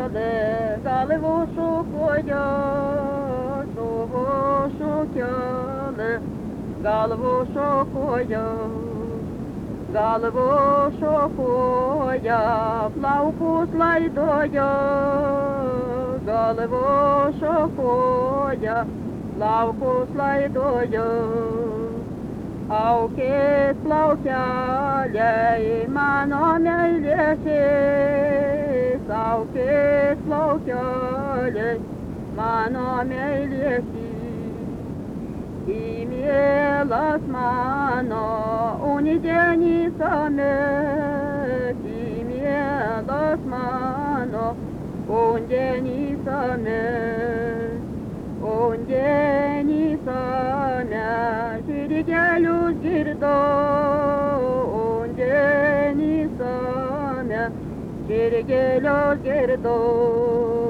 Голову шукаю, шукали, голову шукаю, голову шукая, плавку слайдою, голову шукая, плавку слайдою. Auke plaukiale, mano meilėsis, auke plaukiale, mano meilėsis. Į mielas mano, unidienį samet, į mielas mano, unidienį samet. Undienį samet, žirgelius girdau, undienį samet, žirgelius girdau.